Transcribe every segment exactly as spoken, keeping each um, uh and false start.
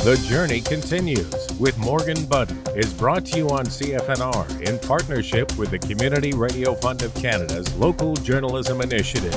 The Journey Continues with Morgan Budden is brought to you on C F N R in partnership with the Community Radio Fund of Canada's Local Journalism Initiative.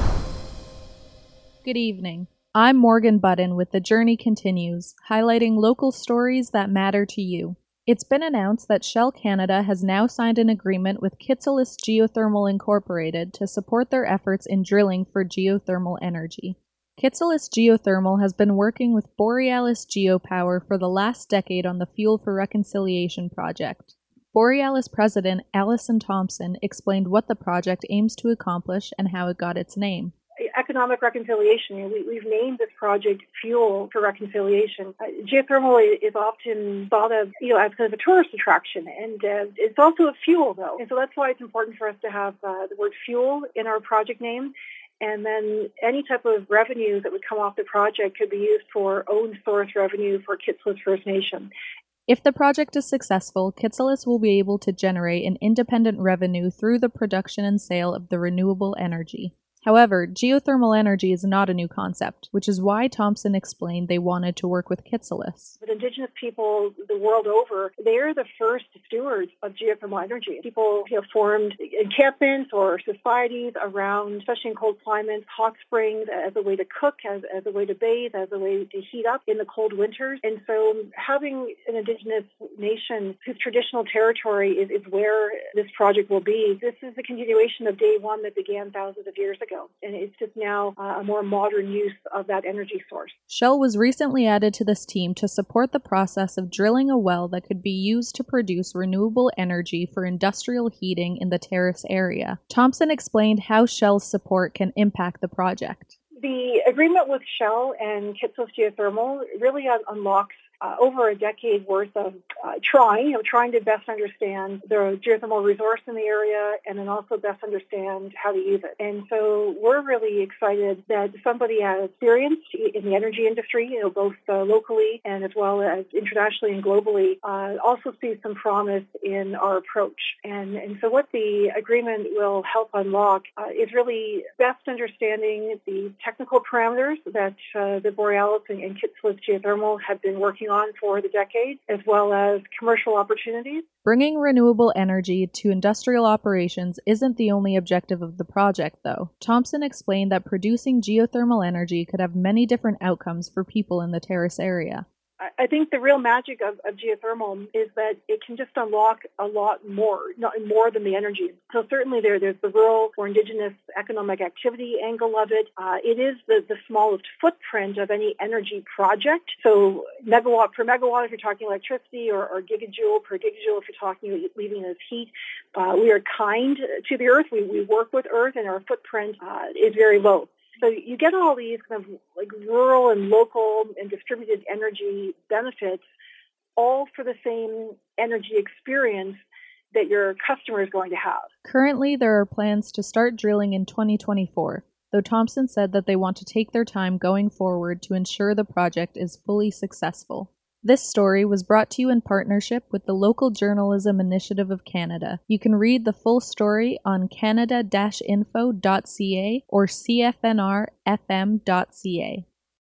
Good evening. I'm Morgan Budden with The Journey Continues, highlighting local stories that matter to you. It's been announced that Shell Canada has now signed an agreement with Kitsalis Geothermal Incorporated to support their efforts in drilling for geothermal energy. Kitsalis Geothermal has been working with Borealis Geopower for the last decade on the Fuel for Reconciliation project. Borealis President Alison Thompson explained what the project aims to accomplish and how it got its name. Economic reconciliation. We, we've named this project Fuel for Reconciliation. Uh, geothermal is often thought of, you know, as kind of a tourist attraction, and uh, it's also a fuel, though. And so that's why it's important for us to have uh, the word fuel in our project name. And then any type of revenue that would come off the project could be used for own source revenue for Kitsalis First Nation. If the project is successful, Kitsalis will be able to generate an independent revenue through the production and sale of the renewable energy. However, geothermal energy is not a new concept, which is why Thompson explained they wanted to work with Kitsalis. But Indigenous people the world over, they're the first stewards of geothermal energy. People have formed encampments or societies around, especially in cold climates, hot springs as a way to cook, as, as a way to bathe, as a way to heat up in the cold winters. And so having an Indigenous nation whose traditional territory is, is where this project will be, this is the continuation of day one that began thousands of years ago. And it's just now uh, a more modern use of that energy source. Shell was recently added to this team to support the process of drilling a well that could be used to produce renewable energy for industrial heating in the Terrace area. Thompson explained how Shell's support can impact the project. The agreement with Shell and Kitsalis Geothermal really un- unlocks Uh, over a decade worth of uh, trying, you know, trying to best understand the geothermal resource in the area and then also best understand how to use it. And so we're really excited that somebody as experienced in the energy industry, you know, both uh, locally and as well as internationally and globally, uh, also sees some promise in our approach. And, and so what the agreement will help unlock uh, is really best understanding the technical parameters that uh, the Borealis and, and Kitsalis Geothermal have been working on for the decade, as well as commercial opportunities. Bringing renewable energy to industrial operations isn't the only objective of the project, though. Thompson explained that producing geothermal energy could have many different outcomes for people in the Terrace area. I think the real magic of, of geothermal is that it can just unlock a lot more, not more than the energy. So certainly there, there's the rural or Indigenous economic activity angle of it. Uh, it is the, the smallest footprint of any energy project. So megawatt per megawatt if you're talking electricity, or, or gigajoule per gigajoule if you're talking leaving it as heat. Uh, we are kind to the earth. We, we work with earth, and our footprint uh, is very low. So you get all these kind of like rural and local and distributed energy benefits, all for the same energy experience that your customer is going to have. Currently, there are plans to start drilling in twenty twenty-four, though Thompson said that they want to take their time going forward to ensure the project is fully successful. This story was brought to you in partnership with the Local Journalism Initiative of Canada. You can read the full story on canada dash info dot c a or c f n r f m dot c a.